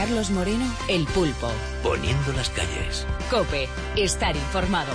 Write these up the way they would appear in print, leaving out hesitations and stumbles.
Carlos Moreno, El Pulpo. Poniendo las calles. COPE. Estar informado.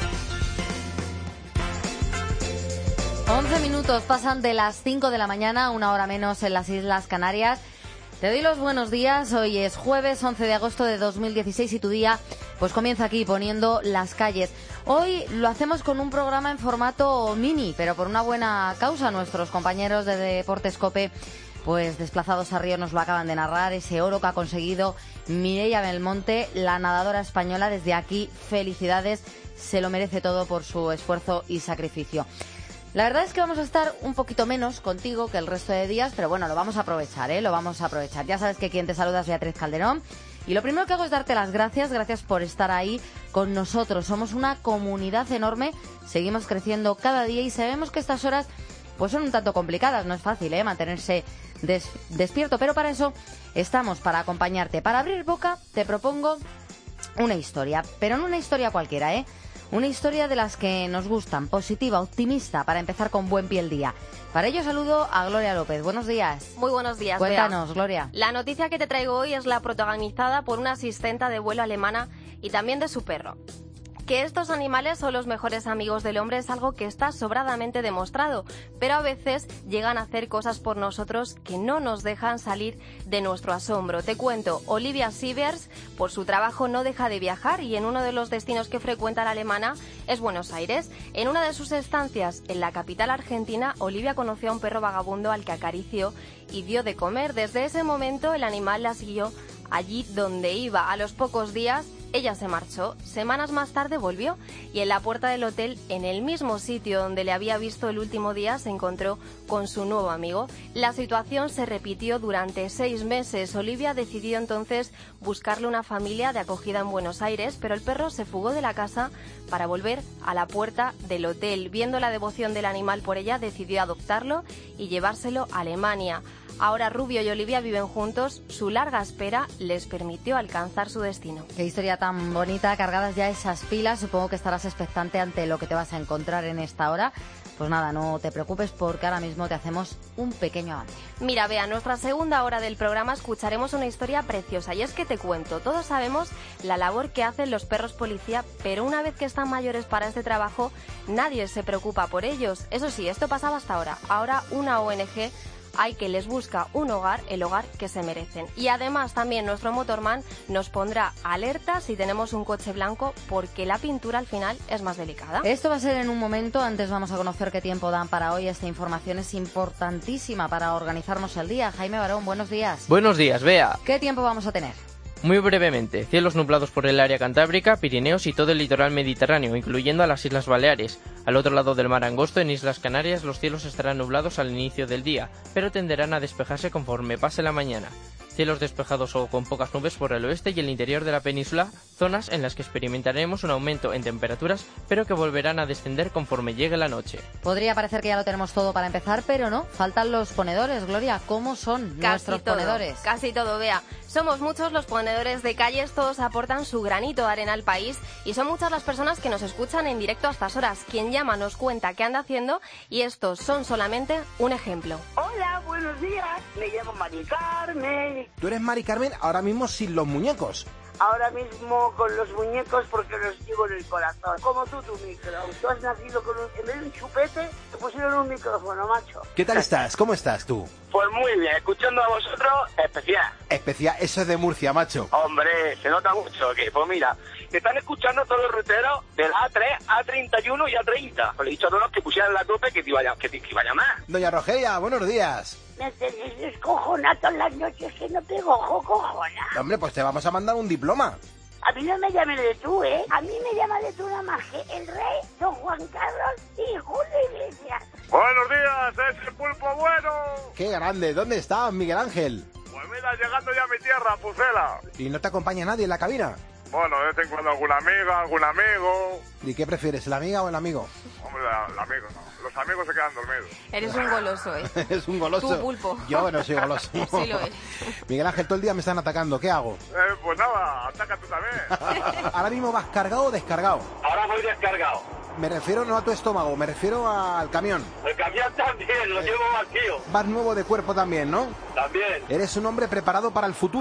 11 minutos pasan de las 5 de la mañana, una hora menos en las Islas Canarias. Te doy los buenos días. Hoy es jueves 11 de agosto de 2016 y tu día pues comienza aquí poniendo las calles. Hoy lo hacemos con un programa en formato mini, pero por una buena causa. Nuestros compañeros de Deportes COPE, pues desplazados a Río, nos lo acaban de narrar. Ese oro que ha conseguido Mireia Belmonte, la nadadora española. Desde aquí, felicidades. Se lo merece todo por su esfuerzo y sacrificio. La verdad es que vamos a estar un poquito menos contigo que el resto de días, pero bueno, lo vamos a aprovechar, lo vamos a aprovechar. Ya sabes que quien te saluda es Beatriz Calderón. Y lo primero que hago es darte las gracias por estar ahí con nosotros. Somos una comunidad enorme, seguimos creciendo cada día y sabemos que estas horas pues son un tanto complicadas. No es fácil mantenerse despierto, pero para eso estamos, para acompañarte. Para abrir boca te propongo una historia, pero no una historia cualquiera, Una historia de las que nos gustan, positiva, optimista, para empezar con buen pie el día. Para ello saludo a Gloria López. Buenos días. Muy buenos días, Cuéntanos, Bea. Gloria. La noticia que te traigo hoy es la protagonizada por una asistenta de vuelo alemana y también de su perro. Que estos animales son los mejores amigos del hombre es algo que está sobradamente demostrado, pero a veces llegan a hacer cosas por nosotros que no nos dejan salir de nuestro asombro. Te cuento, Olivia Sievers, por su trabajo no deja de viajar y en uno de los destinos que frecuenta la alemana es Buenos Aires. En una de sus estancias en la capital argentina, Olivia conoció a un perro vagabundo al que acarició y dio de comer. Desde ese momento el animal la siguió allí donde iba. A los pocos días ella se marchó. Semanas más tarde volvió y en la puerta del hotel, en el mismo sitio donde le había visto el último día, se encontró con su nuevo amigo. La situación se repitió durante 6 meses. Olivia decidió entonces buscarle una familia de acogida en Buenos Aires, pero el perro se fugó de la casa para volver a la puerta del hotel. Viendo la devoción del animal por ella, decidió adoptarlo y llevárselo a Alemania. Ahora Rubio y Olivia viven juntos. Su larga espera les permitió alcanzar su destino. Qué historia tan bonita, cargadas ya esas pilas. Supongo que estarás expectante ante lo que te vas a encontrar en esta hora. Pues nada, no te preocupes porque ahora mismo te hacemos un pequeño avance. Mira, Bea, nuestra segunda hora del programa escucharemos una historia preciosa. Y es que te cuento, todos sabemos la labor que hacen los perros policía, pero una vez que están mayores para este trabajo, nadie se preocupa por ellos. Eso sí, esto pasaba hasta ahora. Ahora una ONG hay que les busca un hogar, el hogar que se merecen. Y además también nuestro motorman nos pondrá alerta si tenemos un coche blanco, porque la pintura al final es más delicada. Esto va a ser en un momento. Antes vamos a conocer qué tiempo dan para hoy. Esta información es importantísima para organizarnos el día. Jaime Barón, buenos días. Buenos días, Bea. ¿Qué tiempo vamos a tener? Muy brevemente, cielos nublados por el área cantábrica, Pirineos y todo el litoral mediterráneo, incluyendo a las Islas Baleares. Al otro lado del mar Angosto, en Islas Canarias, los cielos estarán nublados al inicio del día, pero tenderán a despejarse conforme pase la mañana. Cielos despejados o con pocas nubes por el oeste y el interior de la península, zonas en las que experimentaremos un aumento en temperaturas, pero que volverán a descender conforme llegue la noche. Podría parecer que ya lo tenemos todo para empezar, pero no, faltan los ponedores. Gloria, ¿cómo son nuestros ponedores? Casi todo, Bea. Somos muchos los ponedores de calles, todos aportan su granito de arena al país y son muchas las personas que nos escuchan en directo a estas horas. Quien llama nos cuenta qué anda haciendo y estos son solamente un ejemplo. Hola, buenos días. Me llamo Mari Carmen. Tú eres Mari Carmen ahora mismo sin los muñecos. Ahora mismo con los muñecos porque los llevo en el corazón. Como tú, tu micro. Tú has nacido con en vez de un chupete, te pusieron un micrófono, macho. ¿Qué tal estás? ¿Cómo estás tú? Pues muy bien, escuchando a vosotros, especial. Especial, eso es de Murcia, macho. Hombre, se nota mucho que, pues mira, te están escuchando todos los ruteros del A3, A31 y A30. Pues le he dicho a todos los que pusieran la copa que te iba a llamar. Doña Rogelia, buenos días. Me tenéis descojonado en las noches que no tengo cojona. Hombre, pues te vamos a mandar un diploma. A mí no me llames de tú, ¿eh? A mí me llama de tú nada más que el rey, don Juan Carlos y Julio Iglesias. Buenos días, es el pulpo bueno. Qué grande, ¿dónde estás, Miguel Ángel? Pues mira, llegando ya a mi tierra, Pucela. ¿Y no te acompaña nadie en la cabina? Bueno, de vez en cuando alguna amiga, algún amigo. ¿Y qué prefieres, la amiga o el amigo? Hombre, el amigo, no. Los amigos se quedan dormidos. Eres un goloso, ¿eh? Es un goloso. Tú, pulpo. Yo no soy goloso. Sí lo es. Miguel Ángel, todo el día me están atacando. ¿Qué hago? Pues nada, ataca tú también. ¿Ahora mismo vas cargado o descargado? Ahora voy descargado. Me refiero no a tu estómago, me refiero al camión. El camión también, lo llevo vacío. Vas nuevo de cuerpo también, ¿no? También. Eres un hombre preparado para el futuro. Oye,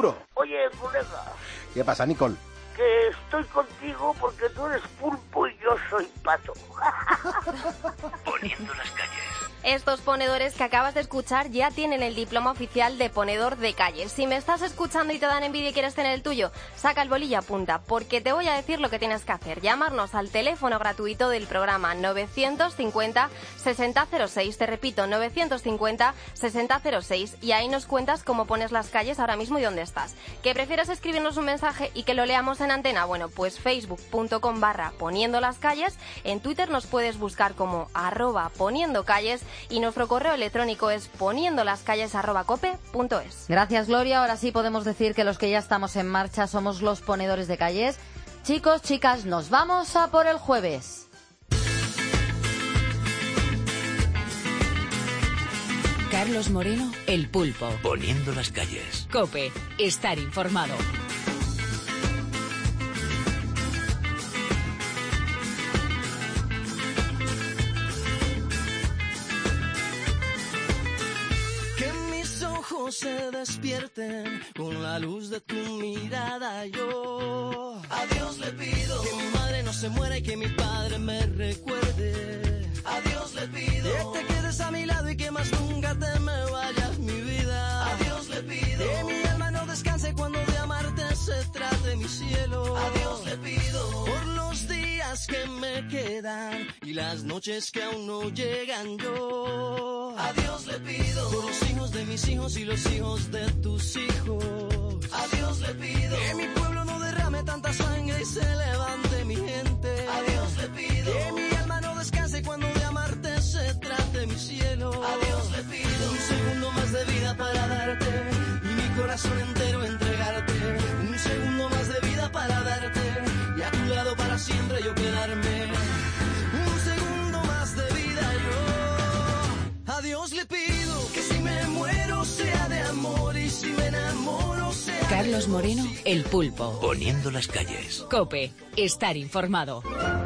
Oye, colega, ¿Qué pasa, Nicole? que estoy contigo porque tú eres pulpo y yo soy pato. Poniendo las calles. Estos ponedores que acabas de escuchar ya tienen el diploma oficial de ponedor de calles. Si me estás escuchando y te dan envidia y quieres tener el tuyo, saca el bolillo y apunta, porque te voy a decir lo que tienes que hacer. Llamarnos al teléfono gratuito del programa 950-6006. Te repito, 950-6006. Y ahí nos cuentas cómo pones las calles ahora mismo y dónde estás. ¿Que prefieres escribirnos un mensaje y que lo leamos en antena? Bueno, pues facebook.com/poniendo las calles. En Twitter nos puedes buscar como @poniendocalles. Y nuestro correo electrónico es poniendolascalles@cope.es. Gracias, Gloria. Ahora sí podemos decir que los que ya estamos en marcha somos los ponedores de calles. Chicos, chicas, nos vamos a por el jueves. Carlos Moreno, El Pulpo. Poniendo las calles. COPE. Estar informado. Se despierten con la luz de tu mirada. Yo a Dios le pido que mi madre no se muera y que mi padre me recuerde. A Dios le pido que te quedes a mi lado y que más nunca te me vayas, mi vida. A Dios le pido que mi alma no descanse cuando de amarte se trate, mi cielo. A Dios le pido por los días que me quedan y las noches que aún no llegan. Yo a Dios le pido por los hijos de mis hijos y los hijos de tus hijos. A Dios le pido que mi pueblo no derrame tanta sangre y se levante mi gente. A Dios le pido que mi alma no descanse cuando de amarte se trate, mi cielo. A Dios le pido un segundo más de vida para darte y mi corazón entero entregarte. Un segundo más de vida para darte y a tu lado para siempre yo quedarme. Un segundo más de vida yo a Dios le pido que si me muero sea de amor y si me enamoro sea Carlos Moreno, El Pulpo. Poniendo las calles. COPE. Estar informado.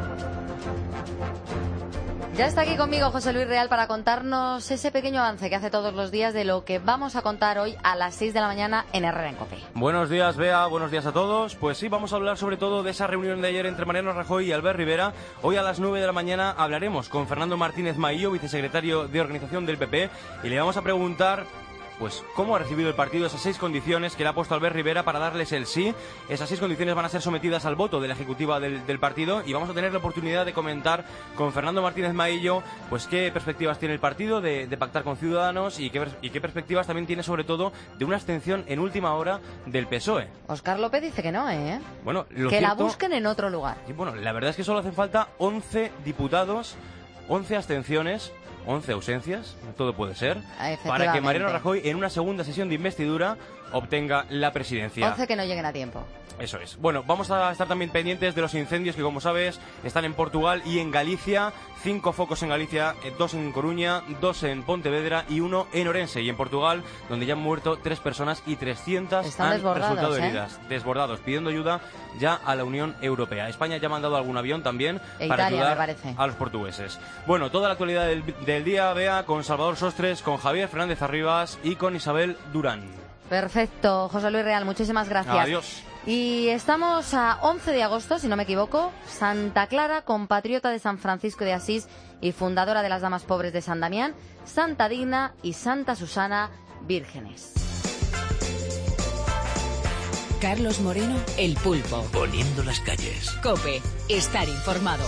Ya está aquí conmigo José Luis Real para contarnos ese pequeño avance que hace todos los días de lo que vamos a contar hoy a las 6 de la mañana en Herrera en COPE. Buenos días, Bea, buenos días a todos. Pues sí, vamos a hablar sobre todo de esa reunión de ayer entre Mariano Rajoy y Albert Rivera. Hoy a las 9 de la mañana hablaremos con Fernando Martínez Maillo, vicesecretario de Organización del PP, y le vamos a preguntar pues cómo ha recibido el partido esas 6 condiciones que le ha puesto Albert Rivera para darles el sí. Esas 6 condiciones van a ser sometidas al voto de la ejecutiva del partido y vamos a tener la oportunidad de comentar con Fernando Martínez Maillo pues qué perspectivas tiene el partido de pactar con Ciudadanos y qué perspectivas también tiene sobre todo de una abstención en última hora del PSOE. Óscar López dice que no, Bueno, que la busquen en otro lugar. Y bueno, la verdad es que solo hacen falta 11 diputados, 11 abstenciones, 11 ausencias, todo puede ser, para que Mariano Rajoy en una segunda sesión de investidura obtenga la presidencia. 11 que no lleguen a tiempo. Eso es. Bueno, vamos a estar también pendientes de los incendios que, como sabes, están en Portugal y en Galicia. 5 focos en Galicia, 2 en Coruña, 2 en Pontevedra y 1 en Orense. Y en Portugal, donde ya han muerto 3 personas y 300 han resultado heridas. Desbordados, pidiendo ayuda ya a la Unión Europea. España ya ha mandado algún avión también para ayudar a los portugueses. Bueno, toda la actualidad del día, Bea, con Salvador Sostres, con Javier Fernández Arribas y con Isabel Durán. Perfecto, José Luis Real, muchísimas gracias. Adiós. Y estamos a 11 de agosto, si no me equivoco. Santa Clara, compatriota de San Francisco de Asís y fundadora de las Damas Pobres de San Damián, Santa Digna y Santa Susana, vírgenes. Carlos Moreno, El Pulpo. Poniendo las calles. COPE. Estar informado.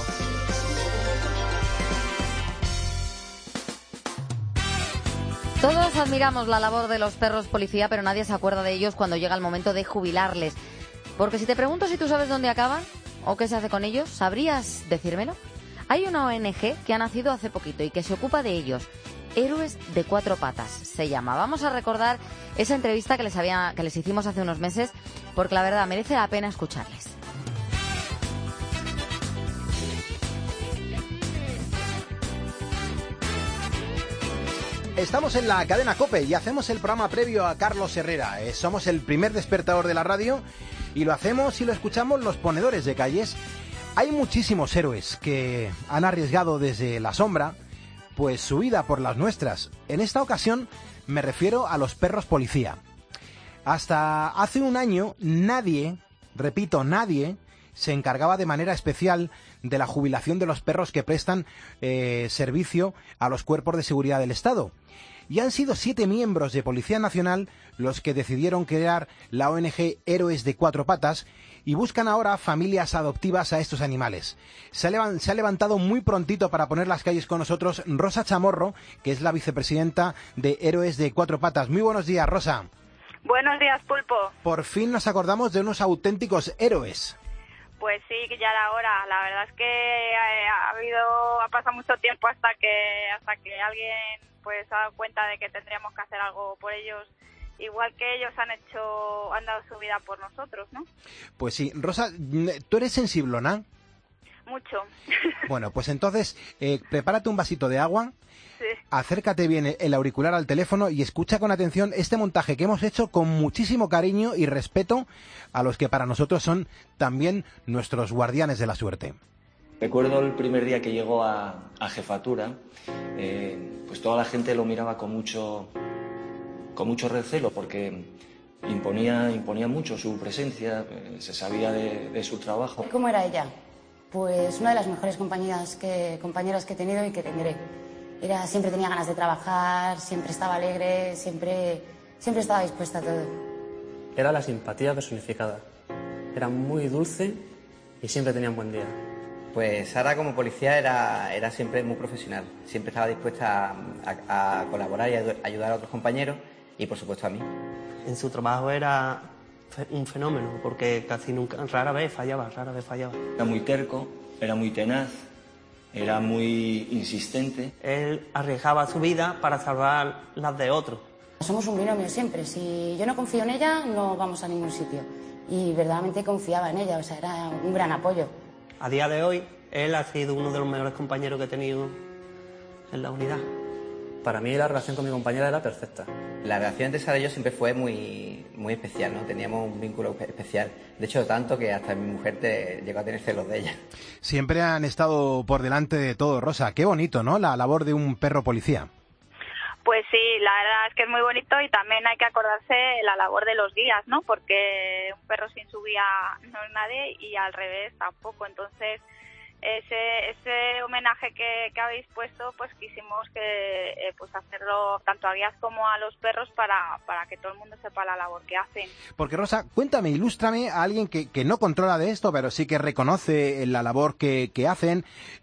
Todos admiramos la labor de los perros policía, pero nadie se acuerda de ellos cuando llega el momento de jubilarles. Porque si te pregunto si tú sabes dónde acaban o qué se hace con ellos, ¿sabrías decírmelo? Hay una ONG que ha nacido hace poquito y que se ocupa de ellos. Héroes de 4 patas se llama. Vamos a recordar esa entrevista que les hicimos hace unos meses, porque la verdad merece la pena escucharles. Estamos en la cadena COPE y hacemos el programa previo a Carlos Herrera. Somos el primer despertador de la radio y lo hacemos y lo escuchamos los ponedores de calles. Hay muchísimos héroes que han arriesgado desde la sombra pues su vida por las nuestras. En esta ocasión me refiero a los perros policía. Hasta hace un año nadie, repito, nadie se encargaba de manera especial de la jubilación de los perros que prestan servicio a los cuerpos de seguridad del Estado. Y han sido 7 miembros de Policía Nacional los que decidieron crear la ONG Héroes de Cuatro Patas y buscan ahora familias adoptivas a estos animales. Se ha levantado muy prontito para poner las calles con nosotros Rosa Chamorro, que es la vicepresidenta de Héroes de Cuatro Patas. Muy buenos días, Rosa. Buenos días, Pulpo. Por fin nos acordamos de unos auténticos héroes. Pues sí, que ya era hora. La verdad es que ha pasado mucho tiempo hasta que alguien pues se ha dado cuenta de que tendríamos que hacer algo por ellos, igual que ellos han dado su vida por nosotros, ¿no? Pues sí, Rosa, ¿tú eres sensiblona? Mucho. Bueno, pues entonces prepárate un vasito de agua. Sí. Acércate bien el auricular al teléfono y escucha con atención este montaje que hemos hecho con muchísimo cariño y respeto a los que para nosotros son también nuestros guardianes de la suerte. Recuerdo el primer día que llegó a jefatura, pues toda la gente lo miraba con mucho recelo porque imponía mucho su presencia, se sabía de su trabajo. ¿Cómo era ella? Pues una de las mejores compañeras que he tenido y que tendré. Siempre tenía ganas de trabajar, siempre estaba alegre, siempre estaba dispuesta a todo. Era la simpatía personificada. Era muy dulce y siempre tenía un buen día. Pues Sara como policía era siempre muy profesional. Siempre estaba dispuesta a colaborar y a ayudar a otros compañeros y por supuesto a mí. En su trabajo era un fenómeno porque rara vez fallaba. Era muy terco, era muy tenaz. Era muy insistente. Él arriesgaba su vida para salvar las de otros. Somos un binomio siempre. Si yo no confío en ella, no vamos a ningún sitio. Y verdaderamente confiaba en ella, era un gran apoyo. A día de hoy, él ha sido uno de los mejores compañeros que he tenido en la unidad. Para mí la relación con mi compañera era perfecta. La relación entre Sara y yo siempre fue muy especial, ¿no? Teníamos un vínculo especial. De hecho, tanto que hasta mi mujer llegó a tener celos de ella. Siempre han estado por delante de todo, Rosa. Qué bonito, ¿no? La labor de un perro policía. Pues sí, la verdad es que es muy bonito y también hay que acordarse la labor de los guías, ¿no? Porque un perro sin su guía no es nadie y al revés tampoco. Entonces, ese homenaje que habéis puesto, pues quisimos que pues hacerlo tanto a guías como a los perros para que todo el mundo sepa la labor que hacen. Porque Rosa, cuéntame, ilústrame a alguien que no controla de esto, pero sí que reconoce la labor que hacen,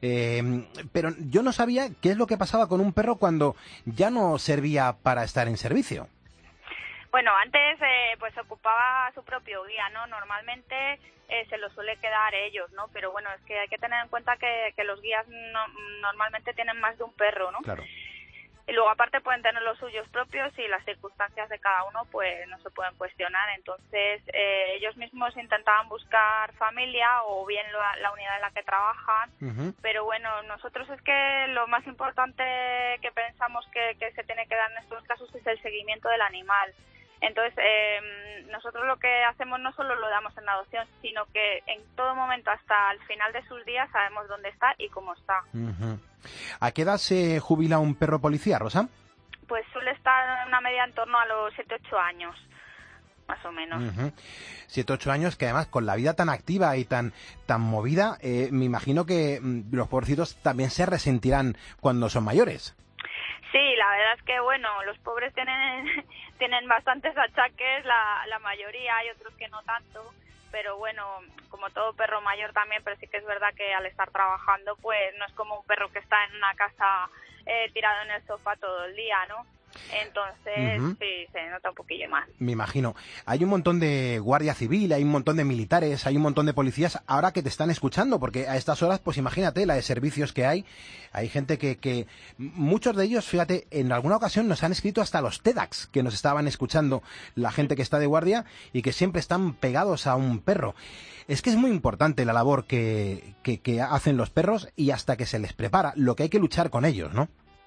pero yo no sabía qué es lo que pasaba con un perro cuando ya no servía para estar en servicio. Bueno, antes pues ocupaba su propio guía, ¿no? Normalmente se lo suele quedar ellos, ¿no? Pero bueno, es que hay que tener en cuenta que los guías normalmente tienen más de un perro, ¿no? Claro. Y luego aparte pueden tener los suyos propios y las circunstancias de cada uno pues no se pueden cuestionar. Entonces ellos mismos intentaban buscar familia o bien la unidad en la que trabajan. Uh-huh. Pero bueno, nosotros es que lo más importante que pensamos que se tiene que dar en estos casos es el seguimiento del animal. Entonces, nosotros lo que hacemos no solo lo damos en adopción, sino que en todo momento, hasta el final de sus días, sabemos dónde está y cómo está. Uh-huh. ¿A qué edad se jubila un perro policía, Rosa? Pues suele estar en una media en torno a los 7-8 años, más o menos. Uh-huh. 7-8 años, que además con la vida tan activa y tan movida, me imagino que los pobrecitos también se resentirán cuando son mayores. Sí, la verdad es que, bueno, los pobres tienen bastantes achaques, la mayoría, hay otros que no tanto, pero bueno, como todo perro mayor también, pero sí que es verdad que al estar trabajando, pues no es como un perro que está en una casa tirado en el sofá todo el día, ¿no? Entonces, uh-huh. Sí, se nota un poquillo más. Me imagino. Hay un montón de guardia civil, hay un montón de militares, hay un montón de policías ahora que te están escuchando, porque a estas horas, pues imagínate la de servicios que hay. Hay gente que muchos de ellos, fíjate, en alguna ocasión nos han escrito hasta los TEDx, que nos estaban escuchando la gente que está de guardia y que siempre están pegados a un perro. Es que es muy importante la labor que hacen los perros y hasta que se les prepara, lo que hay que luchar con ellos, ¿no?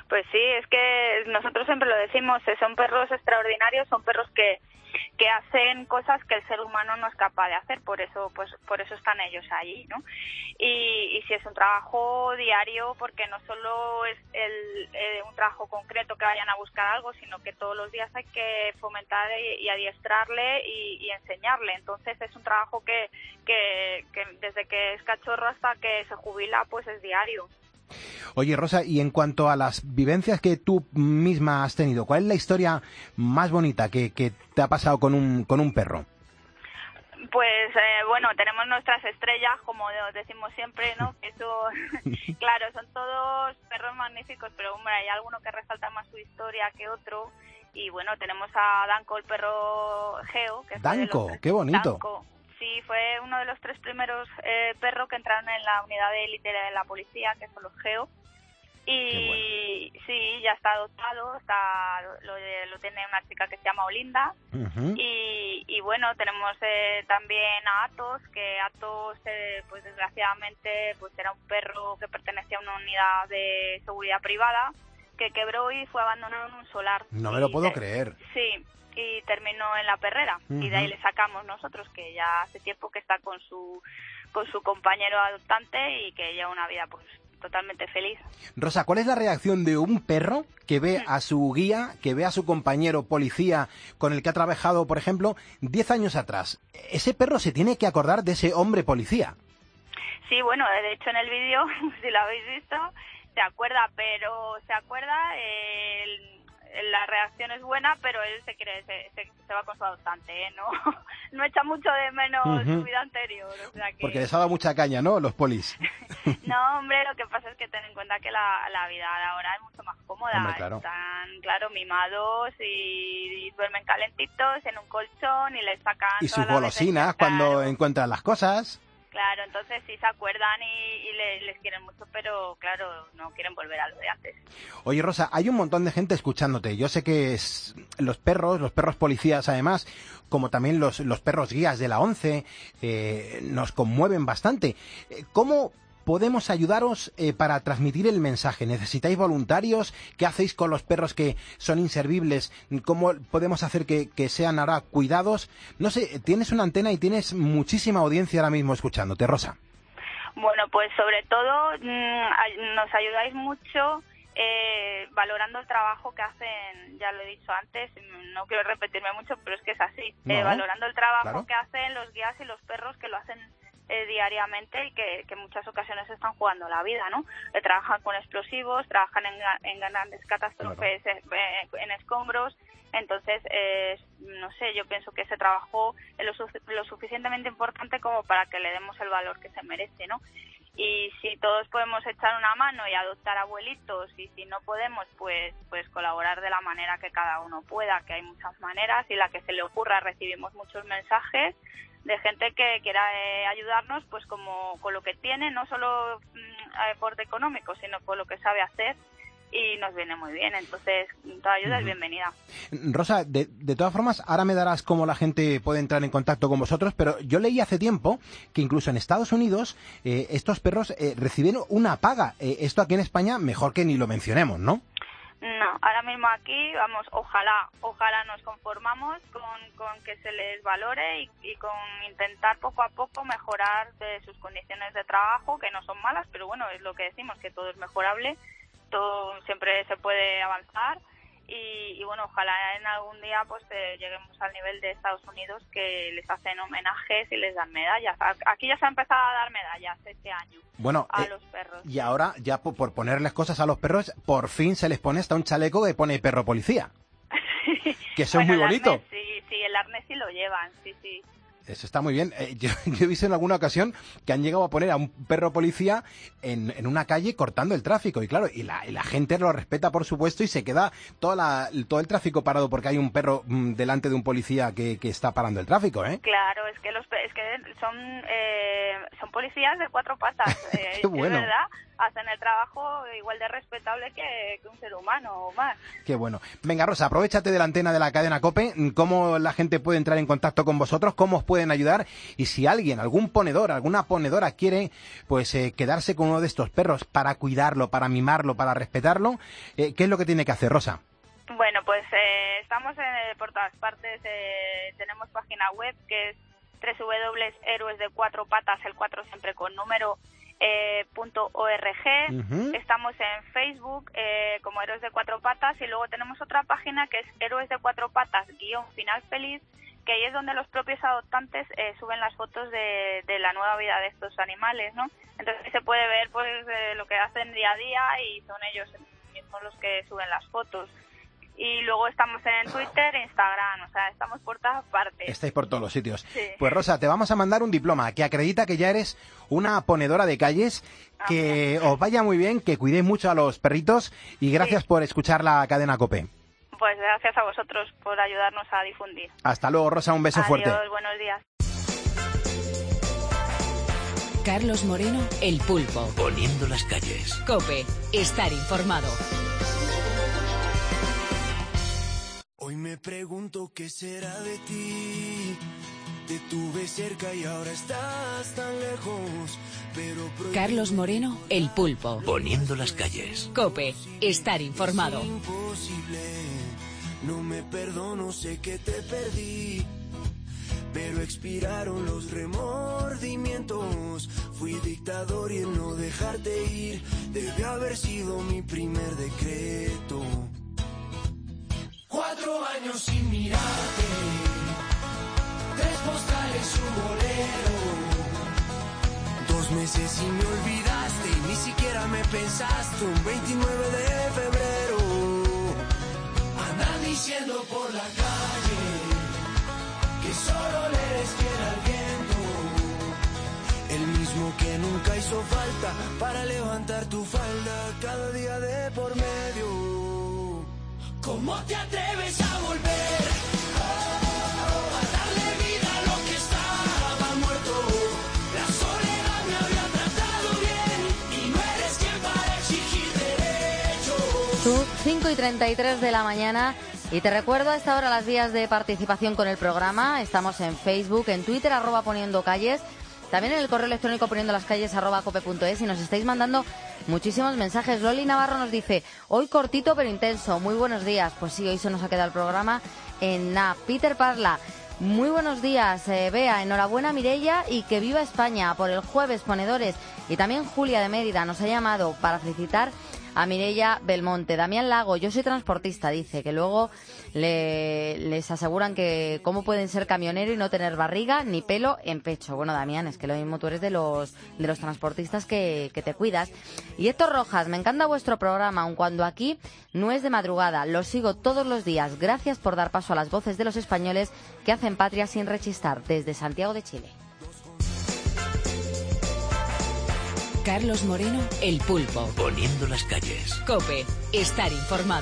Pues sí, es que nosotros siempre lo decimos, son perros extraordinarios, son perros que hacen cosas que el ser humano no es capaz de hacer, por eso están ellos allí, ¿no? Y si es un trabajo diario, porque no solo es un trabajo concreto que vayan a buscar algo, sino que todos los días hay que fomentar y adiestrarle y enseñarle. Entonces es un trabajo que desde que es cachorro hasta que se jubila, pues es diario. Oye, Rosa, y en cuanto a las vivencias que tú misma has tenido, ¿cuál es la historia más bonita que te ha pasado con un perro? Pues bueno, tenemos nuestras estrellas, como decimos siempre, ¿no? Eso, claro, son todos perros magníficos, pero hombre, hay alguno que resalta más su historia que otro. Y bueno, tenemos a Danko, el perro Geo. Que Danko, qué bonito. Danko. Sí, fue uno de los 3 primeros perros que entraron en la unidad de élite de la policía, que son los GEO. Y sí, ya está adoptado, lo tiene una chica que se llama Olinda. Uh-huh. Y bueno, tenemos también a Athos, que Athos, pues desgraciadamente, pues era un perro que pertenecía a una unidad de seguridad privada, que quebró y fue abandonado en un solar. No me lo puedo creer. Sí. Y terminó en la perrera. Uh-huh. Y de ahí le sacamos nosotros, que ya hace tiempo que está con su compañero adoptante y que lleva una vida pues totalmente feliz. Rosa, ¿cuál es la reacción de un perro que ve a su guía, que ve a su compañero policía con el que ha trabajado, por ejemplo, 10 años atrás? Ese perro se tiene que acordar de ese hombre policía. Sí, bueno, de hecho en el vídeo, si lo habéis visto, se acuerda, la reacción es buena, pero él se va con su adoptante, ¿eh? No echa mucho de menos su vida anterior. O sea que... Porque les ha dado mucha caña, ¿no?, los polis. No, hombre, lo que pasa es que ten en cuenta que la vida de ahora es mucho más cómoda. Hombre, claro. Están, claro, mimados y duermen calentitos en un colchón y les sacan... Y sus golosinas cuando encuentran las cosas. Claro, entonces sí se acuerdan y les quieren mucho, pero claro, no quieren volver a lo de antes. Oye, Rosa, hay un montón de gente escuchándote. Yo sé que los perros policías, además, como también los perros guías de la ONCE, nos conmueven bastante. ¿Cómo podemos ayudaros para transmitir el mensaje? ¿Necesitáis voluntarios? ¿Qué hacéis con los perros que son inservibles? ¿Cómo podemos hacer que sean ahora cuidados? No sé, tienes una antena y tienes muchísima audiencia ahora mismo escuchándote, Rosa. Bueno, pues sobre todo nos ayudáis mucho valorando el trabajo que hacen, ya lo he dicho antes, no quiero repetirme mucho, pero es que es así, valorando el trabajo que hacen los guías y los perros que lo hacen diariamente y que en muchas ocasiones están jugando la vida, ¿no? Trabajan con explosivos, trabajan en grandes catástrofes, en escombros. Entonces, no sé, yo pienso que ese trabajo es lo suficientemente importante como para que le demos el valor que se merece, ¿no? Y si todos podemos echar una mano y adoptar abuelitos, y si no podemos, pues colaborar de la manera que cada uno pueda, que hay muchas maneras, y la que se le ocurra. Recibimos muchos mensajes de gente que quiera ayudarnos, pues como con lo que tiene, no solo aporte económico, sino con lo que sabe hacer, y nos viene muy bien. Entonces, toda ayuda es bienvenida. Rosa, de todas formas, ahora me darás cómo la gente puede entrar en contacto con vosotros, pero yo leí hace tiempo que incluso en Estados Unidos estos perros reciben una paga. Esto aquí en España, mejor que ni lo mencionemos, ¿no? No, ahora mismo aquí, vamos, ojalá nos conformamos con que se les valore y con intentar poco a poco mejorar de sus condiciones de trabajo, que no son malas, pero bueno, es lo que decimos, que todo es mejorable, todo siempre se puede avanzar y bueno, ojalá en algún día pues lleguemos al nivel de Estados Unidos, que les hacen homenajes y les dan medallas. Aquí ya se ha empezado a dar medallas este año a los perros. Y ahora, ya por ponerles cosas a los perros, por fin se les pone hasta un chaleco que pone perro policía. Que eso es muy bonito. Arnés, sí, el arnés sí lo llevan, sí. Eso está muy bien. Yo he visto en alguna ocasión que han llegado a poner a un perro policía en una calle cortando el tráfico. Y claro, y la gente lo respeta, por supuesto, y se queda todo el tráfico parado porque hay un perro delante de un policía que está parando el tráfico, ¿eh? Claro, es que son policías de 4 patas. Qué bueno. Es verdad. hacen el trabajo igual de respetable que un ser humano o más. Qué bueno. Venga, Rosa, aprovéchate de la antena de la cadena COPE. ¿Cómo la gente puede entrar en contacto con vosotros? ¿Cómo os pueden ayudar? Y si alguien, algún ponedor, alguna ponedora quiere pues quedarse con uno de estos perros para cuidarlo, para mimarlo, para respetarlo, ¿qué es lo que tiene que hacer, Rosa? Bueno, pues estamos por todas partes. Tenemos página web que es www.héroesdecuatropatas, el 4 siempre con número, .org. Estamos en Facebook como Héroes de Cuatro Patas, y luego tenemos otra página que es Héroes de Cuatro Patas _final feliz, que ahí es donde los propios adoptantes suben las fotos de la nueva vida de estos animales, ¿no? Entonces se puede ver pues lo que hacen día a día, y son ellos mismos los que suben las fotos. Y luego estamos en Twitter, Instagram, o sea, estamos por todas partes. Estáis por todos los sitios. Sí. Pues Rosa, te vamos a mandar un diploma que acredita que ya eres una ponedora de calles, que os vaya muy bien, que cuidéis mucho a los perritos, y gracias por escuchar la cadena COPE. Pues gracias a vosotros por ayudarnos a difundir. Hasta luego, Rosa, un beso fuerte. Adiós, buenos días. Carlos Moreno, El Pulpo. Poniendo las calles. COPE, estar informado. Hoy me pregunto qué será de ti. Te tuve cerca y ahora estás tan lejos. Pero Carlos Moreno, El Pulpo. Poniendo las calles. COPE, estar informado. es imposible. No me perdono, sé que te perdí. Pero expiraron los remordimientos. Fui dictador y el no dejarte ir debe haber sido mi primer decreto. 4 años sin mirarte, 3 postales, un bolero. 2 meses y me olvidaste y ni siquiera me pensaste. Un 29 de febrero. Andan diciendo por la calle que solo le eres fiel al viento. El mismo que nunca hizo falta para levantar tu falda cada día de por medio. ¿Cómo te atreves a volver? A darle vida a lo que estaba muerto. La soledad me había tratado bien y no eres quien para exigir derechos. Son 5:33 de la mañana. Y te recuerdo a esta hora las vías de participación con el programa. Estamos en Facebook, en Twitter, @poniendocalles. También en el correo electrónico poniendolascalles @cope.es, y nos estáis mandando muchísimos mensajes. Loli Navarro nos dice: hoy cortito pero intenso, muy buenos días. Pues sí, hoy se nos ha quedado el programa en nada. Peter Parla: muy buenos días, Bea, enhorabuena Mireia y que viva España por el jueves, ponedores. Y también Julia de Mérida nos ha llamado para felicitar a Mireia Belmonte. Damián Lago: yo soy transportista, dice, que luego les aseguran que cómo pueden ser camionero y no tener barriga ni pelo en pecho. Bueno, Damián, es que lo mismo tú eres de los transportistas que te cuidas. Y Héctor Rojas: me encanta vuestro programa, aun cuando aquí no es de madrugada. Lo sigo todos los días. Gracias por dar paso a las voces de los españoles que hacen patria sin rechistar. Desde Santiago de Chile. Carlos Moreno, El Pulpo. Poniendo las calles. COPE, estar informado.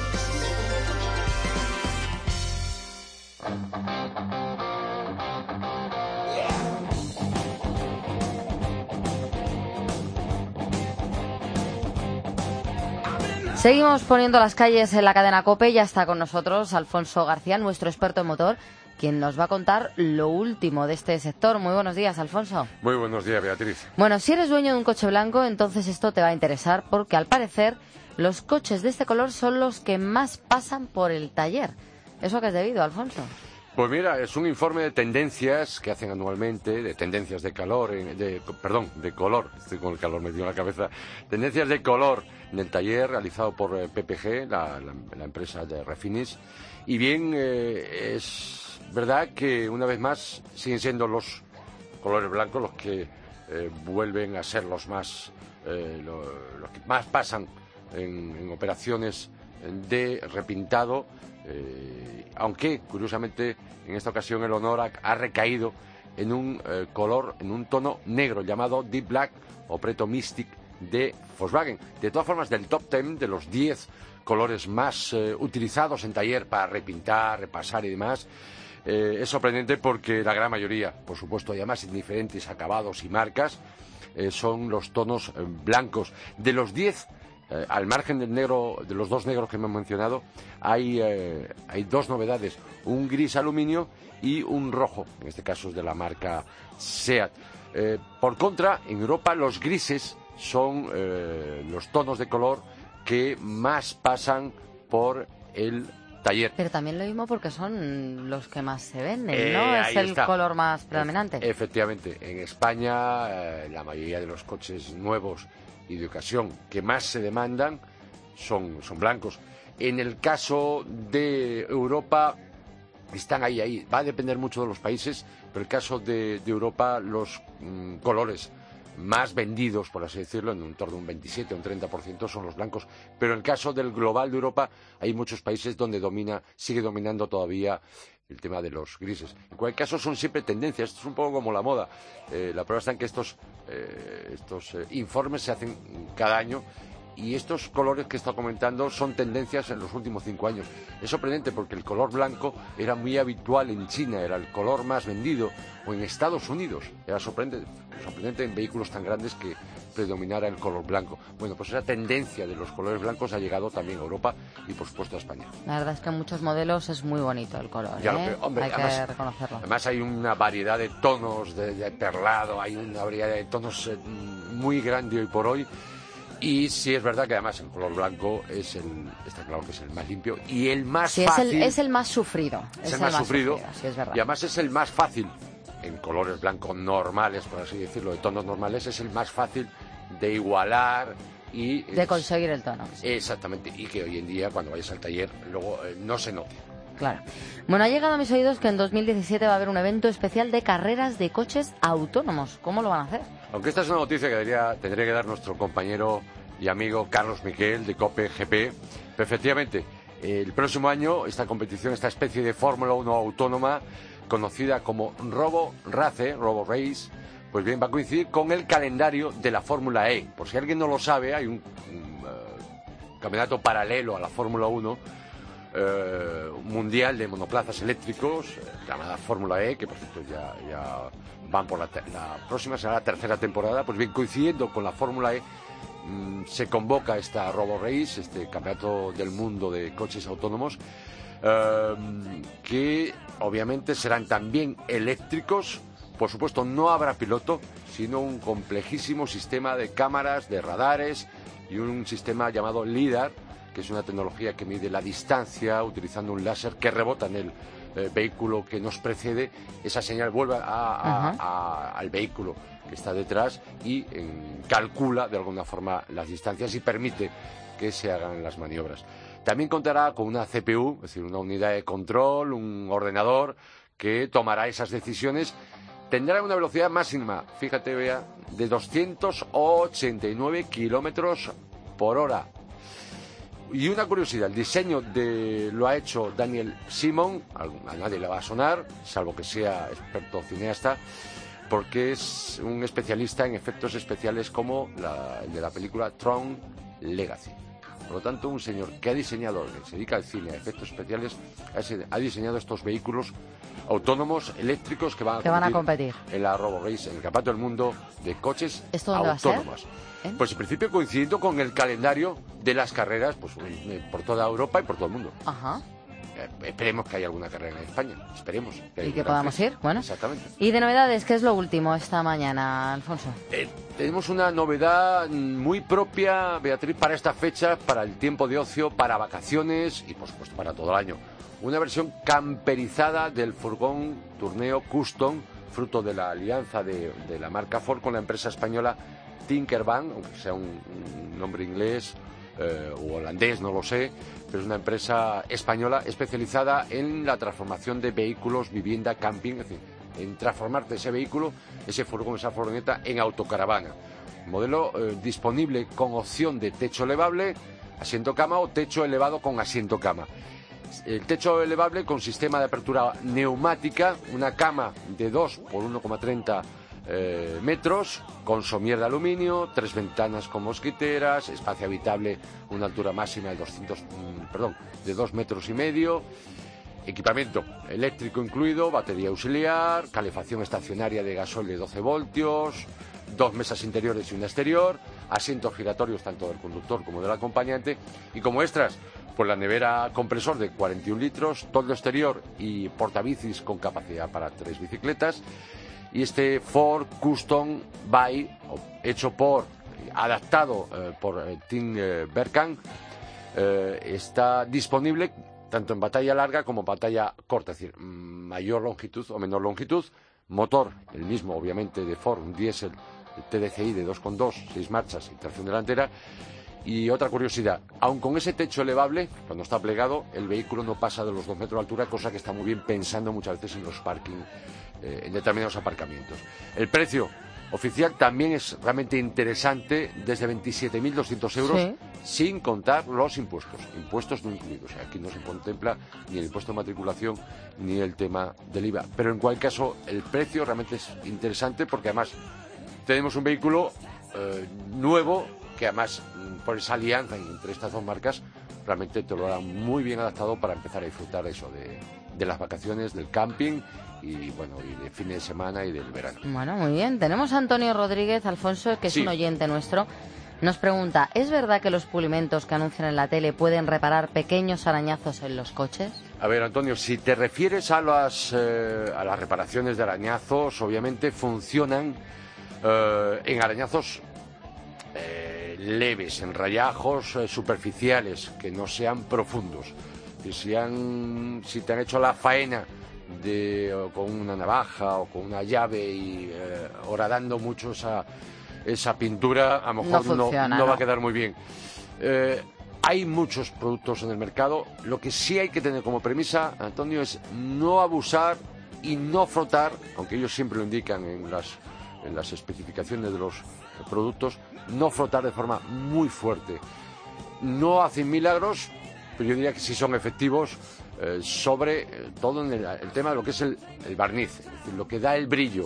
Seguimos poniendo las calles en la cadena COPE. Ya está con nosotros Alfonso García, nuestro experto en motor, quien nos va a contar lo último de este sector. Muy buenos días, Alfonso. Muy buenos días, Beatriz. Bueno, si eres dueño de un coche blanco, entonces esto te va a interesar, porque al parecer los coches de este color son los que más pasan por el taller. ¿Eso a qué es debido, Alfonso? Pues mira, es un informe de tendencias que hacen anualmente, de tendencias de color, de color, estoy con el calor metido en la cabeza, tendencias de color en el taller realizado por PPG, la empresa de Refinish. Y bien, es verdad que una vez más siguen siendo los colores blancos los que vuelven a ser los que más pasan en operaciones de repintado, aunque curiosamente en esta ocasión el honor ha recaído en un color, en un tono negro llamado Deep Black o Preto Mystic de Volkswagen. De todas formas, del top 10 de los 10 colores más utilizados en taller para repintar, repasar y demás, es sorprendente porque la gran mayoría, por supuesto, y además en diferentes acabados y marcas, son los tonos blancos. De los 10, al margen del negro, de los 2 negros que me han mencionado, hay 2 novedades, un gris aluminio y un rojo, en este caso es de la marca SEAT. Por contra, en Europa los grises son los tonos de color que más pasan por el taller. Pero también lo mismo porque son los que más se venden, ¿no? Es el color más predominante. Efectivamente, en España la mayoría de los coches nuevos y de ocasión que más se demandan son blancos. En el caso de Europa están ahí. Va a depender mucho de los países, pero en el caso de Europa los colores más vendidos, por así decirlo, en un torno de un 27 o un 30% son los blancos. Pero en el caso del global de Europa hay muchos países donde sigue dominando todavía el tema de los grises. En cualquier caso son siempre tendencias, esto es un poco como la moda. La prueba está en que estos informes se hacen cada año y estos colores que he estado comentando son tendencias en los últimos 5 años. Es sorprendente porque el color blanco era muy habitual en China, era el color más vendido, o en Estados Unidos. Era sorprendente en vehículos tan grandes que predominara el color blanco. Bueno, pues esa tendencia de los colores blancos ha llegado también a Europa y por supuesto a España. La verdad es que en muchos modelos es muy bonito el color, hombre, hay que reconocerlo. Además hay una variedad de tonos de perlado, hay una variedad de tonos muy grande hoy por hoy. Y sí es verdad que además el color blanco está claro que es el más limpio y el más fácil. Es el más sufrido. Es el más sufrido. Sí, es verdad. Y además es el más fácil, en colores blancos normales, por así decirlo, de tonos normales, es el más fácil de igualar y... de conseguir el tono. Exactamente, y que hoy en día cuando vayas al taller luego no se note. Claro. Bueno, ha llegado a mis oídos que en 2017 va a haber un evento especial de carreras de coches autónomos. ¿Cómo lo van a hacer? Aunque esta es una noticia que tendría que dar nuestro compañero y amigo Carlos Miquel de COPE GP. Pero efectivamente, el próximo año esta competición, esta especie de Fórmula 1 autónoma, conocida como Robo Race, pues bien, va a coincidir con el calendario de la Fórmula E. Por si alguien no lo sabe, hay un campeonato paralelo a la Fórmula 1, mundial de monoplazas eléctricos, llamada Fórmula E, que por cierto ya van por la próxima, será la 3ª temporada. Pues bien, coincidiendo con la Fórmula E, se convoca esta Robo Race, este campeonato del mundo de coches autónomos, que obviamente serán también eléctricos. Por supuesto no habrá piloto, sino un complejísimo sistema de cámaras, de radares y un sistema llamado LIDAR, que es una tecnología que mide la distancia utilizando un láser que rebota en el vehículo que nos precede. Esa señal vuelve al vehículo que está detrás y calcula de alguna forma las distancias y permite que se hagan las maniobras. También contará con una CPU, es decir, una unidad de control, un ordenador que tomará esas decisiones. Tendrá una velocidad máxima, fíjate, Bea, de 289 kilómetros por hora. Y una curiosidad, el diseño lo ha hecho Daniel Simon, a nadie le va a sonar, salvo que sea experto cineasta, porque es un especialista en efectos especiales como el de la película Tron Legacy. Por lo tanto, un señor que ha diseñado, que se dedica al cine, a efectos especiales, ha diseñado estos vehículos autónomos eléctricos que van a competir en la Robo Race, en el Campeonato del Mundo de Coches Autónomos. Pues en principio coincidiendo con el calendario de las carreras, pues por toda Europa y por todo el mundo. Ajá. Esperemos que haya alguna carrera en España, esperemos. Y que podamos ir, bueno. Exactamente. Y de novedades, ¿qué es lo último esta mañana, Alfonso? Tenemos una novedad muy propia, Beatriz, para esta fecha, para el tiempo de ocio, para vacaciones y por supuesto para todo el año. Una versión camperizada del furgón Tourneo Custom, fruto de la alianza de la marca Ford con la empresa española Tinkervan, aunque sea un nombre inglés o holandés, no lo sé, pero es una empresa española especializada en la transformación de vehículos, vivienda, camping, es decir, en transformarte ese vehículo, ese furgón, esa furgoneta, en autocaravana. Modelo disponible con opción de techo elevable, asiento cama o techo elevado con asiento cama. El techo elevable con sistema de apertura neumática, una cama de 2 por 1,30 metros, con somier de aluminio, 3 ventanas con mosquiteras, espacio habitable, una altura máxima de 2,5 metros, equipamiento eléctrico incluido, batería auxiliar, calefacción estacionaria de gasoil de 12 voltios, 2 mesas interiores y una exterior, asientos giratorios tanto del conductor como del acompañante, y como extras, pues la nevera compresor de 41 litros, toldo exterior y portabicis con capacidad para 3 bicicletas, y este Ford Custom Bike, adaptado por Tim Berkan, está disponible tanto en batalla larga como en batalla corta, es decir, mayor longitud o menor longitud. Motor, el mismo obviamente de Ford, un diésel TDCi de 2.2, 6 marchas y tracción delantera. Y otra curiosidad, aun con ese techo elevable, cuando está plegado, el vehículo no pasa de los 2 metros de altura, cosa que está muy bien pensando muchas veces en los parking, en determinados aparcamientos. El precio oficial también es realmente interesante, desde 27.200 euros, sí, sin contar los impuestos no incluidos. O sea, aquí no se contempla ni el impuesto de matriculación ni el tema del IVA. Pero en cualquier caso, el precio realmente es interesante porque además tenemos un vehículo nuevo que además por esa alianza entre estas dos marcas realmente te lo hará muy bien adaptado para empezar a disfrutar eso de las vacaciones, del camping y bueno, y de fines de semana y del verano. Bueno, muy bien. Tenemos a Antonio Rodríguez, Alfonso, que es un oyente nuestro. Nos pregunta, ¿es verdad que los pulimentos que anuncian en la tele pueden reparar pequeños arañazos en los coches? A ver, Antonio, si te refieres a las reparaciones de arañazos, obviamente funcionan en arañazos leves, en rayajos superficiales, que no sean profundos. Y si te han hecho la faena con una navaja o con una llave y horadando mucho esa pintura, a lo mejor no va a quedar muy bien. Hay muchos productos en el mercado. Lo que sí hay que tener como premisa, Antonio, es no abusar y no frotar, aunque ellos siempre lo indican en las especificaciones de los productos, no frotar de forma muy fuerte. No hacen milagros, pero yo diría que sí son efectivos, sobre todo en el tema de lo que es el barniz, es decir, lo que da el brillo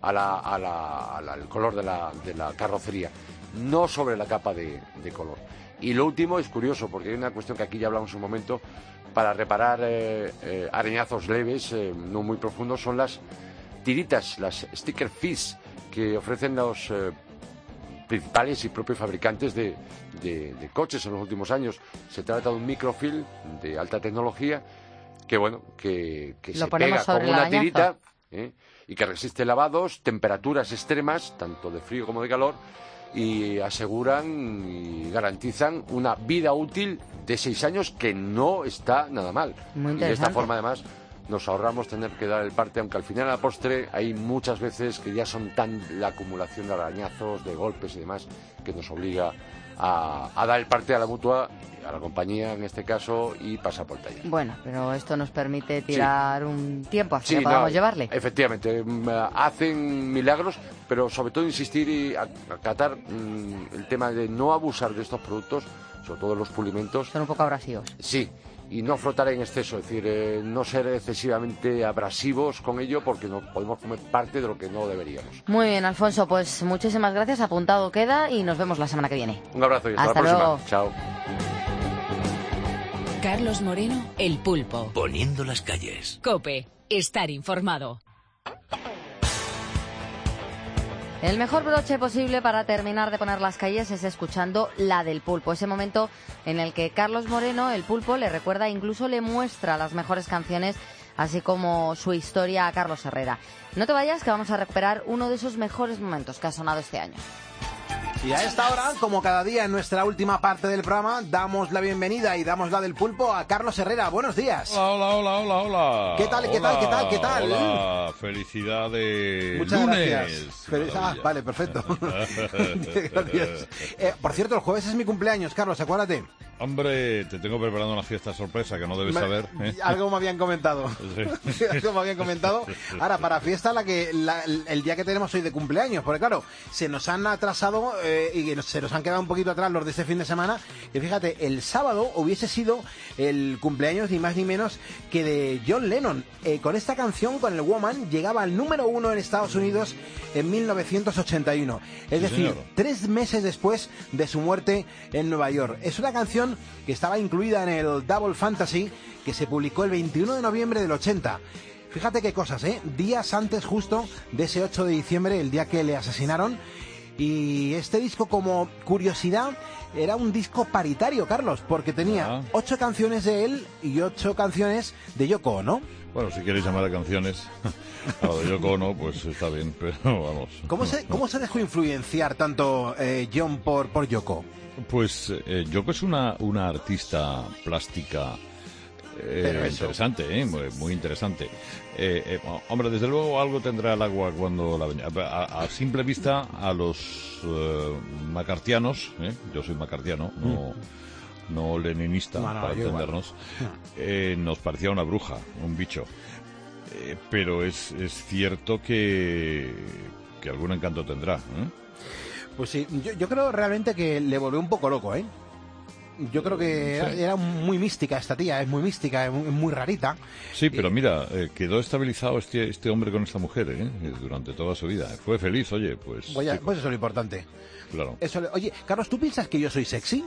al color de la carrocería, no sobre la capa de color. Y lo último es curioso, porque hay una cuestión que aquí ya hablamos un momento, para reparar arañazos leves, no muy profundos, son las tiritas, las sticker fish, que ofrecen los principales y propios fabricantes de coches en los últimos años. Se trata de un microfilm de alta tecnología que se pega como una tirita y que resiste lavados, temperaturas extremas, tanto de frío como de calor, y aseguran y garantizan una vida útil de 6 años, que no está nada mal. Muy interesante. Y de esta forma, además, nos ahorramos tener que dar el parte, aunque al final, a la postre, hay muchas veces que ya son la acumulación de arañazos, de golpes y demás, que nos obliga a dar el parte a la mutua, a la compañía en este caso, y pasar por taller. Bueno, pero esto nos permite tirar un tiempo hasta que podamos llevarle. Efectivamente, hacen milagros, pero sobre todo insistir y acatar el tema de no abusar de estos productos, sobre todo los pulimentos. Son un poco abrasivos. Sí. Y no frotar en exceso, es decir, no ser excesivamente abrasivos con ello, porque no podemos comer parte de lo que no deberíamos. Muy bien, Alfonso, pues muchísimas gracias, apuntado queda y nos vemos la semana que viene. Un abrazo y hasta la próxima. Luego. Chao. Carlos Moreno, El Pulpo. Poniendo las calles. COPE, estar informado. El mejor broche posible para terminar de poner las calles es escuchando La del Pulpo, ese momento en el que Carlos Moreno, el Pulpo, le recuerda, incluso le muestra las mejores canciones, así como su historia a Carlos Herrera. No te vayas, que vamos a recuperar uno de esos mejores momentos que ha sonado este año. Y a esta hora, como cada día en nuestra última parte del programa, damos la bienvenida y damos la del pulpo a Carlos Herrera. Buenos días. Hola. ¿Qué tal? Hola, felicidades. Muchas lunes. gracias. Vale, perfecto. Gracias. Por cierto, el jueves es mi cumpleaños, Carlos, acuérdate. Hombre, te tengo preparando una fiesta sorpresa que no debes saber. Algo me habían comentado. Sí. Algo me habían comentado. Ahora, para fiesta, el día que tenemos hoy de cumpleaños, porque claro, se nos han atrasado y se nos han quedado un poquito atrás los de este fin de semana. Y fíjate, el sábado hubiese sido el cumpleaños ni más ni menos que de John Lennon. Con esta canción, con el Woman, llegaba al número 1 en Estados Unidos en 1981. Es decir, señor. 3 meses después de su muerte en Nueva York. Es una canción que estaba incluida en el Double Fantasy, que se publicó el 21 de noviembre del 80. Fíjate qué cosas, días antes justo de ese 8 de diciembre, el día que le asesinaron. Y este disco, como curiosidad, era un disco paritario, Carlos, porque tenía 8 canciones de él y 8 canciones de Yoko Ono. Bueno, si queréis llamar a canciones a lo de Yoko Ono, pues está bien, pero vamos. ¿Cómo se dejó influenciar tanto John por Yoko? Pues Yoko es una artista plástica interesante, muy interesante. Hombre, desde luego algo tendrá el agua cuando la baña. A simple vista, a los macartianos, yo soy macartiano, no leninista, para entendernos, nos parecía una bruja, un bicho. Pero es cierto que algún encanto tendrá. Pues sí, yo creo realmente que le volvió un poco loco, Yo creo que era muy mística esta tía, es muy mística, es muy rarita. Sí, pero mira, quedó estabilizado este hombre con esta mujer, durante toda su vida. Fue feliz, oye, pues... Pues eso es lo importante. Claro. Oye, Carlos, ¿tú piensas que yo soy sexy?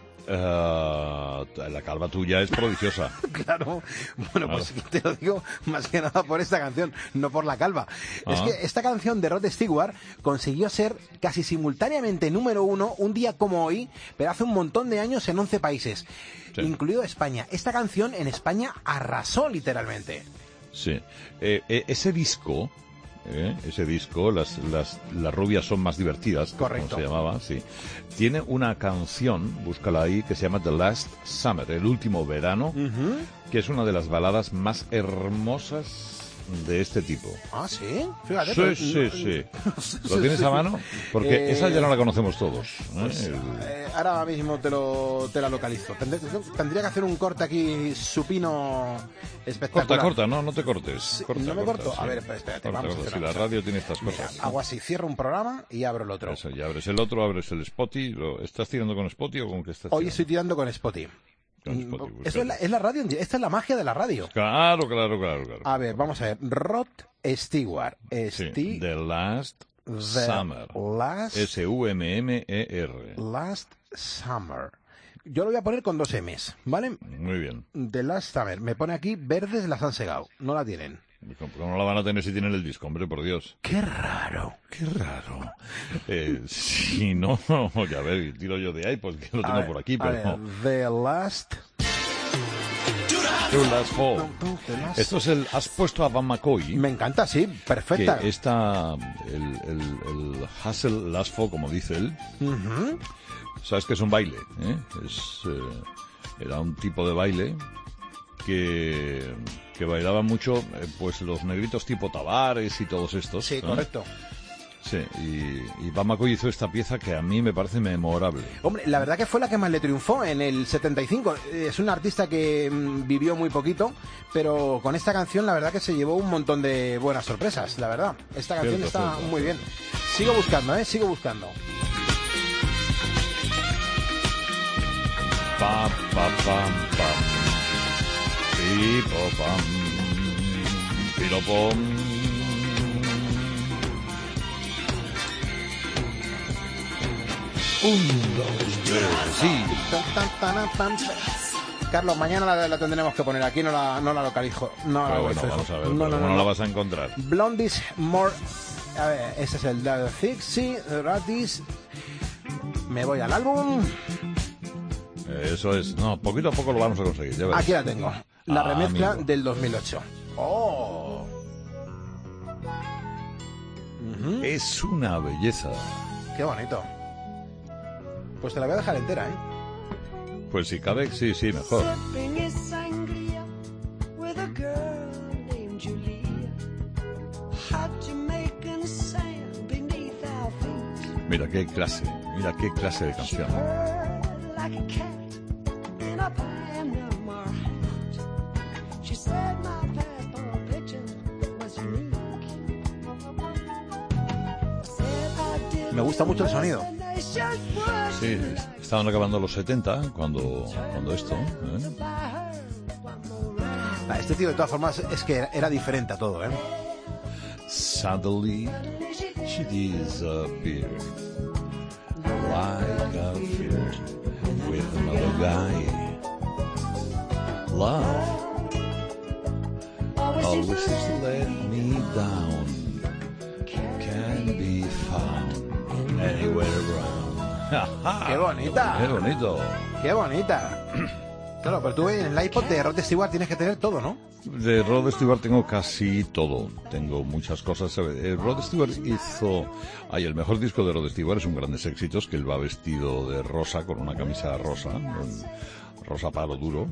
La calva tuya es prodigiosa. Claro, bueno, pues te lo digo más que nada por esta canción, no por la calva. Es que esta canción de Rod Stewart consiguió ser casi simultáneamente número 1 un día como hoy, pero hace un montón de años en 11 países, incluido España. Esta canción en España arrasó literalmente. Sí, ese disco, las rubias son más divertidas, correcto, como se llamaba, sí. Tiene una canción, búscala ahí, que se llama The Last Summer, el último verano, que es una de las baladas más hermosas de este tipo. Ah, ¿sí? Fíjate. Sí. ¿Lo tienes a mano? Porque esa ya no la conocemos todos. Pues, ahora mismo te la localizo. Tendría que hacer un corte aquí supino espectacular. Corta, no te cortes. ¿No me corto? Sí. A ver, espérate, vamos a hacer si la radio tiene estas cosas. Mira, hago así, cierro un programa y abro el otro. Eso, y abres el otro, abres el Spotify. ¿Estás tirando con Spotify o con qué estás tirando? Hoy estoy tirando con Spotify. Eso es la radio, esta es la magia de la radio. Claro. A ver, vamos a ver. Rod Stewart. The Last Summer. S-U-M-M-E-R. Last Summer. Yo lo voy a poner con 2 M's, ¿vale? Muy bien. The Last Summer. Me pone aquí, verdes las han segado. No la tienen. ¿Cómo no la van a tener si tienen el disco, hombre, por Dios? Qué raro. Si no, ya ver, tiro yo de ahí, porque lo tengo por aquí, pero... The Last Fall. Esto es has puesto a Van McCoy. Me encanta, sí, perfecta. Que está el Hustle Last Fall, como dice él. Sabes que es un baile, era un tipo de baile que bailaban mucho, pues los negritos tipo Tavares y todos estos. Sí, correcto. Sí, y Van McCoy hizo esta pieza que a mí me parece memorable. Hombre, la verdad que fue la que más le triunfó en el 75. Es un artista que vivió muy poquito, pero con esta canción la verdad que se llevó un montón de buenas sorpresas, la verdad. Esta canción está muy bien. Sigo buscando. Pam, pam, pam, pam. Pipopam, piropom. Un, dos, tres, sí. Carlos, mañana la tendremos que poner aquí, no la localizo. No la localizo. Vamos a ver, no la vas a encontrar. Blondies More... A ver, ese es el The Fixie, Radis. Me voy al álbum. Eso es. No, poquito a poco lo vamos a conseguir. Ya verás. Aquí la tengo. La remezcla amigo. Del 2008. ¡Oh! Es una belleza. ¡Qué bonito! Pues te la voy a dejar entera, Pues si cabe, sí, mejor. Mira qué clase de canción. Me gusta mucho el sonido. Sí, estaban acabando los 70 cuando esto. Este tío de todas formas es que era diferente a todo, Suddenly she disappeared like a fear with another guy. Love always let me down. Can be found ¡Qué bonita! ¡Qué bonito! ¡Qué bonita! Claro, pero tú en el iPod de Rod Stewart tienes que tener todo, ¿no? De Rod Stewart tengo casi todo. Tengo muchas cosas. Rod Stewart hizo... el mejor disco de Rod Stewart es un Grandes Éxitos, que él va vestido de rosa, con una camisa rosa, rosa palo duro.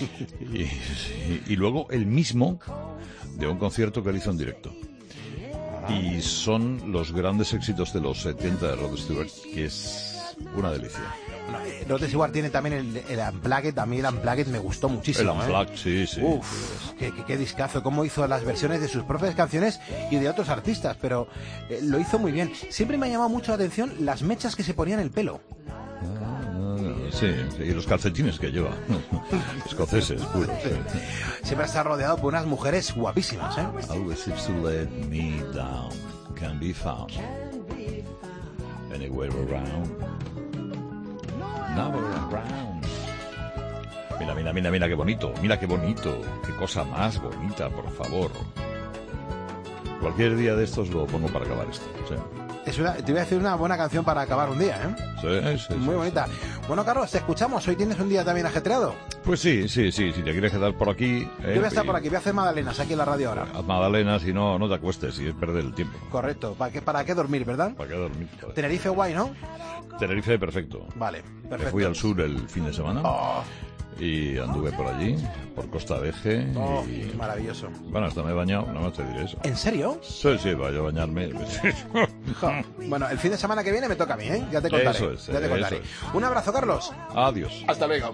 Y luego el mismo de un concierto que él hizo en directo. Y son los grandes éxitos de los 70 de Rod Stewart, que es una delicia. Bueno, Rod Stewart tiene también el Unplugged. A mí el Unplugged me gustó muchísimo. El Unplugged, sí. Uf, qué discazo. Cómo hizo las versiones de sus propias canciones y de otros artistas, pero lo hizo muy bien. Siempre me ha llamado mucho la atención las mechas que se ponían en el pelo. Sí, y los calcetines que lleva. Escoceses, puros. Sí. Siempre está rodeado por unas mujeres guapísimas, ¿eh? Always seems to let me down, can be found anywhere around. Nowhere around. Mira, qué bonito. Mira qué bonito. Qué cosa más bonita, por favor. Cualquier día de estos lo pongo para acabar esto. Sí. Te voy a decir una buena canción para acabar un día, ¿eh? Sí. Muy bonita. Bueno, Carlos, te escuchamos. Hoy tienes un día también ajetreado. Pues sí. Si te quieres quedar por aquí... Yo voy a estar por aquí. Voy a hacer magdalenas aquí en la radio ahora. Haz magdalenas y no te acuestes. Y es perder el tiempo. Correcto. ¿Para qué dormir, verdad? ¿Para qué dormir? Joder. Tenerife guay, ¿no? Tenerife perfecto. Vale, perfecto. Me fui al sur el fin de semana. Y anduve por allí, por Costa de Eje. Y... maravilloso. Bueno, hasta me he bañado, nada más te diré eso. ¿En serio? Sí, vaya a bañarme. Bueno, el fin de semana que viene me toca a mí, ¿eh? Ya te contaré. Eso es. Un abrazo, Carlos. Adiós. Hasta luego.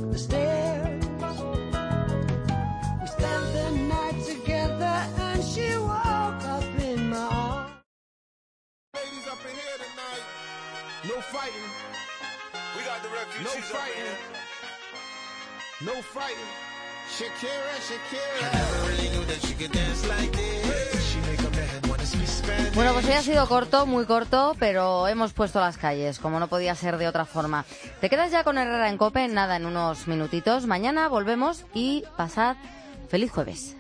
No fighting. Shakira. I never really knew that she could dance like this. She make a man wanna speak Spanish. Bueno, pues hoy ha sido corto, muy corto, pero hemos puesto las calles, como no podía ser de otra forma. Te quedas ya con Herrera en COPE, nada, en unos minutitos. Mañana volvemos y pasad feliz jueves.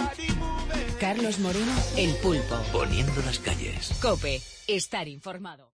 Carlos Moreno, El Pulpo. Poniendo las calles. COPE, estar informado.